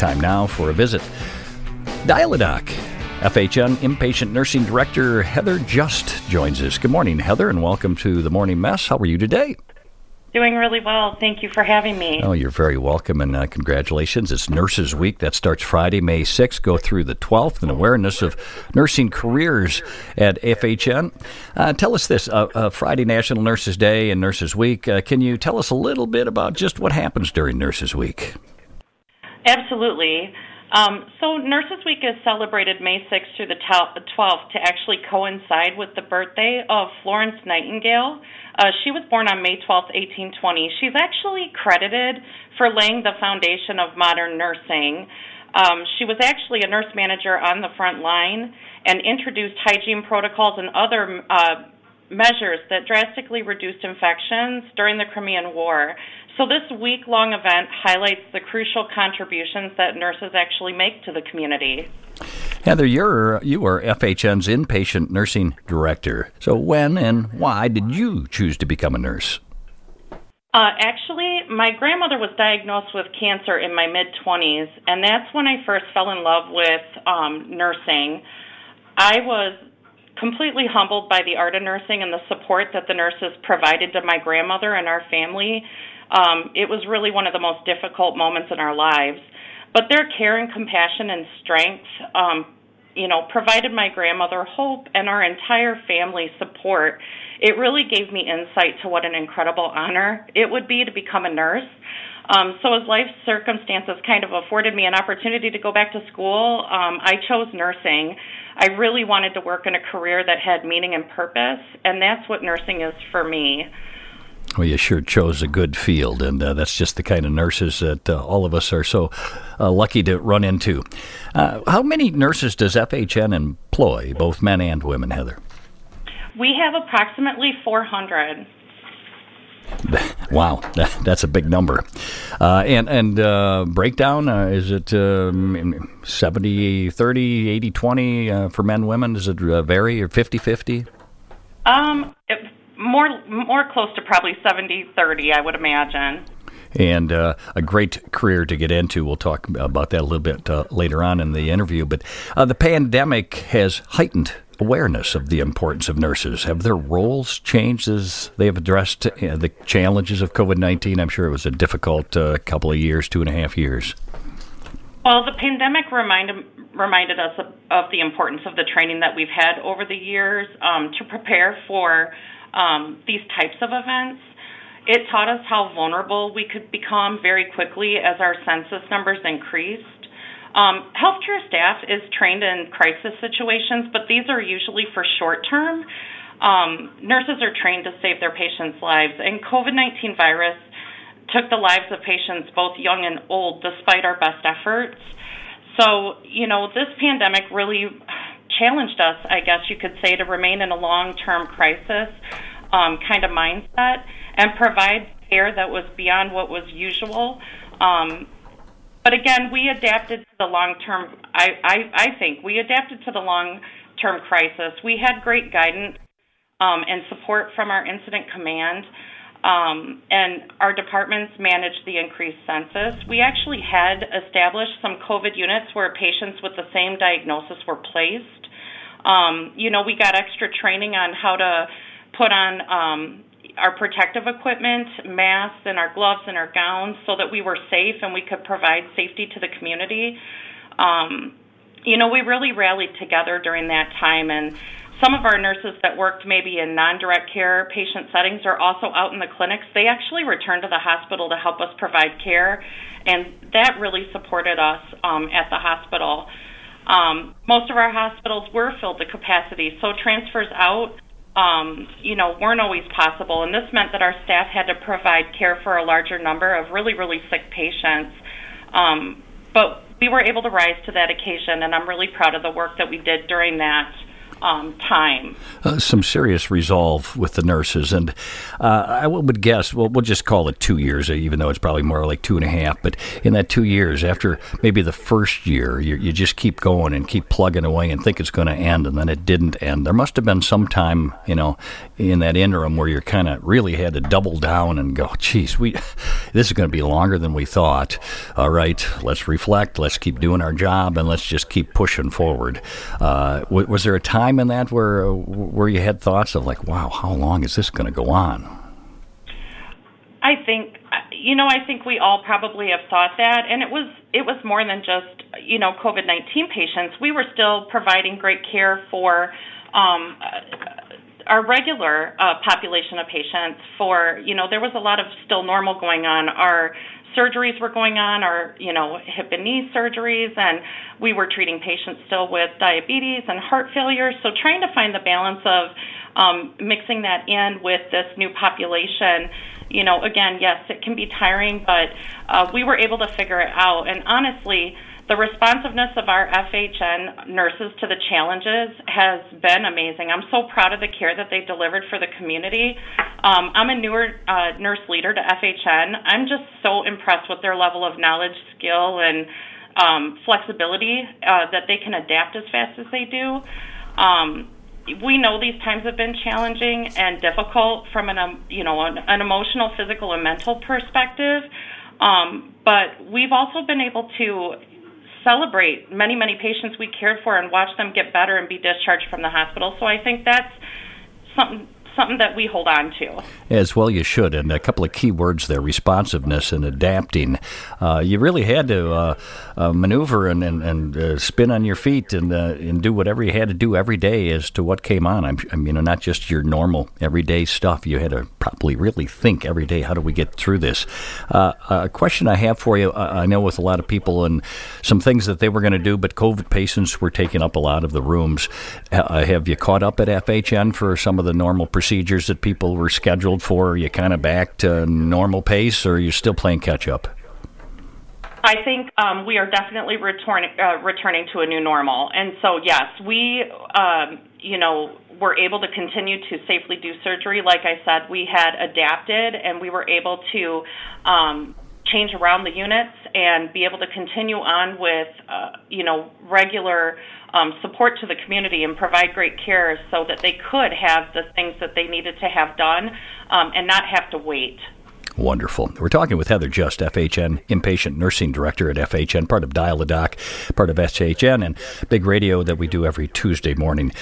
Time now for a visit. Dial-A-Doc. FHN Inpatient Nursing Director Heather Just joins us. Good morning, Heather, and welcome to the Morning Mess. How are you today? Doing really well. Thank you for having me. Oh, you're very welcome, and congratulations. It's Nurses Week. That starts Friday, May 6th, go through the 12th, in awareness of nursing careers at FHN. Tell us this, Friday National Nurses Day and Nurses Week. Can you tell us a little bit about just what happens during Nurses Week? Absolutely. So Nurses Week is celebrated May 6th through the 12th to actually coincide with the birthday of Florence Nightingale. She was born on May 12th, 1820. She's actually credited for laying the foundation of modern nursing. She was actually a nurse manager on the front line and introduced hygiene protocols and other measures that drastically reduced infections during the Crimean War. So this week-long event highlights the crucial contributions that nurses actually make to the community. Heather, you are FHN's Inpatient Nursing Director. So when and why did you choose to become a nurse? Actually, my grandmother was diagnosed with cancer in my mid-20s, and that's when I first fell in love with nursing. I was completely humbled by the art of nursing and the support that the nurses provided to my grandmother and our family. It was really one of the most difficult moments in our lives. But their care and compassion and strength, provided my grandmother hope and our entire family support. It really gave me insight to what an incredible honor it would be to become a nurse. So as life circumstances kind of afforded me an opportunity to go back to school, I chose nursing. I really wanted to work in a career that had meaning and purpose, and that's what nursing is for me. Well, you sure chose a good field, and that's just the kind of nurses that all of us are so lucky to run into. How many nurses does FHN employ, both men and women, Heather? We have approximately 400. Wow, that's a big number. And breakdown, is it 70-30, 80-20 for men, women? Does it vary, or 50-50? More close to probably 70-30, I would imagine. And a great career to get into. We'll talk about that a little bit later on in the interview. But the pandemic has heightened awareness of the importance of nurses. Have their roles changed as they have addressed the challenges of COVID-19? I'm sure it was a difficult couple of years, 2.5 years. Well, the pandemic reminded us of the importance of the training that we've had over the years to prepare for these types of events. It taught us how vulnerable we could become very quickly as our census numbers increased. Healthcare staff is trained in crisis situations, but these are usually for short term. Nurses are trained to save their patients' lives, and COVID-19 virus took the lives of patients both young and old despite our best efforts. So, this pandemic really challenged us, I guess you could say, to remain in a long-term crisis kind of mindset and provide care that was beyond what was usual. But again, we adapted to the long-term, I think, we adapted to the long-term crisis. We had great guidance and support from our incident command, and our departments managed the increased census. We actually had established some COVID units where patients with the same diagnosis were placed. We got extra training on how to put on our protective equipment, masks, and our gloves and our gowns so that we were safe and we could provide safety to the community. We really rallied together during that time, and some of our nurses that worked maybe in non-direct care patient settings are also out in the clinics. They actually returned to the hospital to help us provide care, and that really supported us at the hospital. Most of our hospitals were filled to capacity, so transfers out weren't always possible, and this meant that our staff had to provide care for a larger number of really, really sick patients. But we were able to rise to that occasion, and I'm really proud of the work that we did during that. time. Some serious resolve with the nurses, and I would guess, well, we'll just call it 2 years, even though it's probably more like 2.5. But in that 2 years, after maybe the first year, you just keep going and keep plugging away and think it's going to end, and then it didn't end. There must have been some time, in that interim where you kind of really had to double down and go, geez, this is going to be longer than we thought. All right, let's reflect, let's keep doing our job, and let's just keep pushing forward. Was there a time in that where you had thoughts of like, wow, how long is this going to go on? I think we all probably have thought that, and it was more than just COVID-19 patients. We were still providing great care for our regular population of patients. There was a lot of still normal going on. Our surgeries were going on, our hip and knee surgeries, and we were treating patients still with diabetes and heart failure. So trying to find the balance of mixing that in with this new population, again, yes, it can be tiring, but we were able to figure it out. And honestly, the responsiveness of our FHN nurses to the challenges has been amazing. I'm so proud of the care that they delivered for the community. I'm a newer nurse leader to FHN. I'm just so impressed with their level of knowledge, skill, and flexibility that they can adapt as fast as they do. We know these times have been challenging and difficult from an emotional, physical, and mental perspective. But we've also been able to celebrate many, many patients we cared for and watch them get better and be discharged from the hospital. So I think that's something that we hold on to. As well you should. And a couple of key words there, responsiveness and adapting. You really had to maneuver and spin on your feet and do whatever you had to do every day as to what came on. I mean, not just your normal everyday stuff. You had to probably really think every day, how do we get through this? A question I have for you, I know with a lot of people and some things that they were going to do, but COVID patients were taking up a lot of the rooms. Have you caught up at FHN for some of the normal procedures that people were scheduled for? Are you kind of back to normal pace, or are you still playing catch up? I think we are definitely returning to a new normal. And so, yes, we, were able to continue to safely do surgery. Like I said, we had adapted, and we were able to change around the units and be able to continue on with, regular support to the community and provide great care so that they could have the things that they needed to have done and not have to wait. Wonderful. We're talking with Heather Just, FHN Inpatient Nursing Director at FHN, part of Dial the Doc, part of SHN, and Big Radio that we do every Tuesday morning.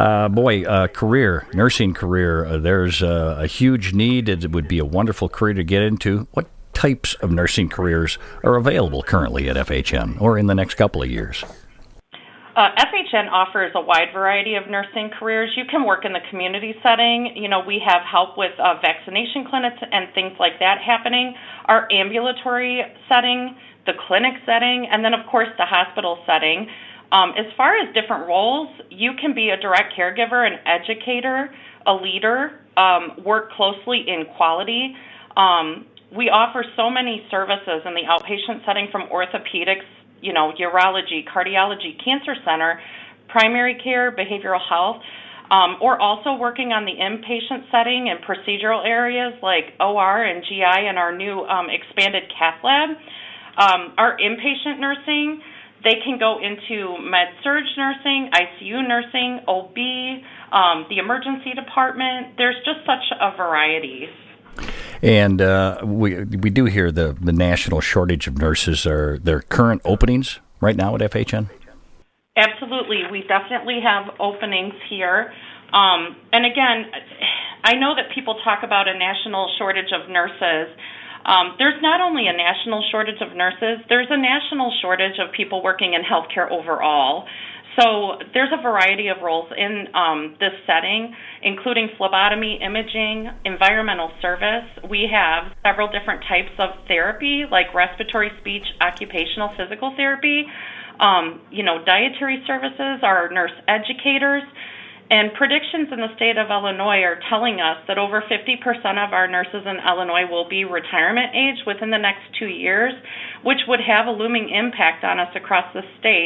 Nursing career, there's a huge need. It would be a wonderful career to get into. What types of nursing careers are available currently at FHN or in the next couple of years? FHN offers a wide variety of nursing careers. You can work in the community setting. We have help with vaccination clinics and things like that happening. Our ambulatory setting, the clinic setting, and then, of course, the hospital setting. As far as different roles, you can be a direct caregiver, an educator, a leader, work closely in quality. We offer so many services in the outpatient setting, from orthopedics, urology, cardiology, cancer center, primary care, behavioral health, or also working on the inpatient setting and procedural areas like OR and GI and our new expanded cath lab. Our inpatient nursing, they can go into med-surg nursing, ICU nursing, OB, the emergency department. There's just such a variety. And we do hear the national shortage of nurses. Are there current openings right now at FHN? Absolutely. We definitely have openings here. And again, I know that people talk about a national shortage of nurses. There's not only a national shortage of nurses, there's a national shortage of people working in healthcare overall. So there's a variety of roles in this setting, including phlebotomy, imaging, environmental service. We have several different types of therapy, like respiratory, speech, occupational, physical therapy, dietary services, our nurse educators. And predictions in the state of Illinois are telling us that over 50% of our nurses in Illinois will be retirement age within the next 2 years, which would have a looming impact on us across the state.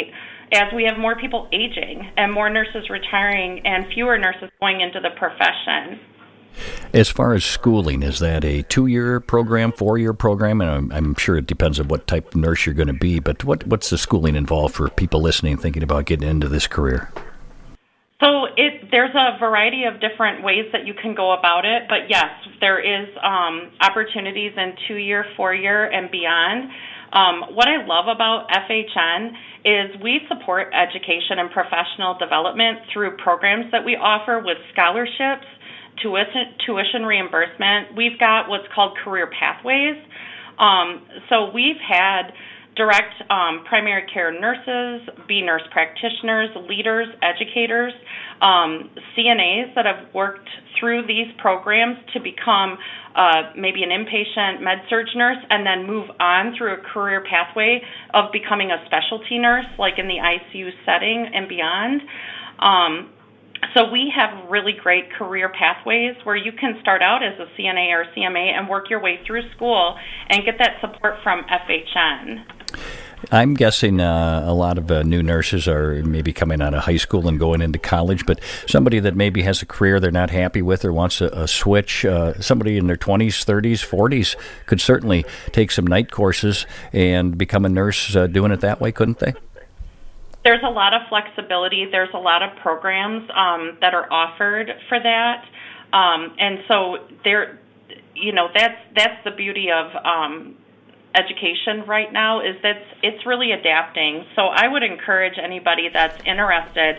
as we have more people aging and more nurses retiring and fewer nurses going into the profession. As far as schooling, is that a 2-year program, 4-year program? And I'm sure it depends on what type of nurse you're going to be, but what's the schooling involved for people listening, thinking about getting into this career? So there's a variety of different ways that you can go about it, but yes, there is opportunities in 2-year, 4-year, and beyond. What I love about FHN is we support education and professional development through programs that we offer with scholarships, tuition reimbursement. We've got what's called career pathways. So we've had direct primary care nurses, B-nurse practitioners, leaders, educators, CNAs that have worked through these programs to become maybe an inpatient med-surg nurse and then move on through a career pathway of becoming a specialty nurse, like in the ICU setting and beyond. So we have really great career pathways where you can start out as a CNA or CMA and work your way through school and get that support from FHN. I'm guessing a lot of new nurses are maybe coming out of high school and going into college, but somebody that maybe has a career they're not happy with or wants a switch, somebody in their 20s, 30s, 40s could certainly take some night courses and become a nurse doing it that way, couldn't they? There's a lot of flexibility. There's a lot of programs that are offered for that, and so that's the beauty of education right now is that it's really adapting. So I would encourage anybody that's interested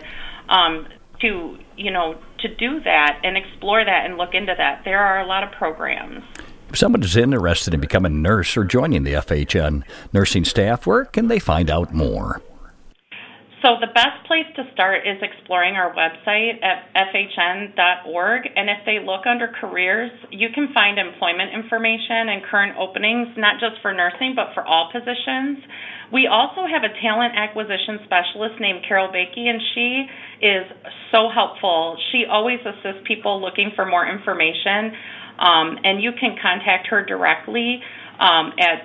to do that and explore that and look into that. There are a lot of programs. If someone is interested in becoming a nurse or joining the FHN nursing staff, where can they find out more? So the best place to start is exploring our website at fhn.org, and if they look under careers, you can find employment information and current openings, not just for nursing, but for all positions. We also have a talent acquisition specialist named Carol Bakey, and she is so helpful. She always assists people looking for more information, and you can contact her directly at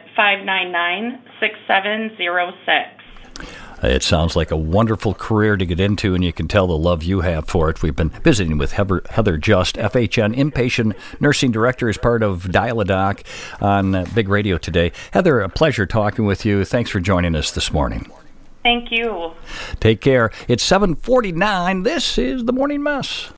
599-6706. It sounds like a wonderful career to get into, and you can tell the love you have for it. We've been visiting with Heather Just, FHN Inpatient Nursing Director, as part of Dial-A-Doc on Big Radio today. Heather, a pleasure talking with you. Thanks for joining us this morning. Thank you. Take care. It's 7:49. This is The Morning Mess.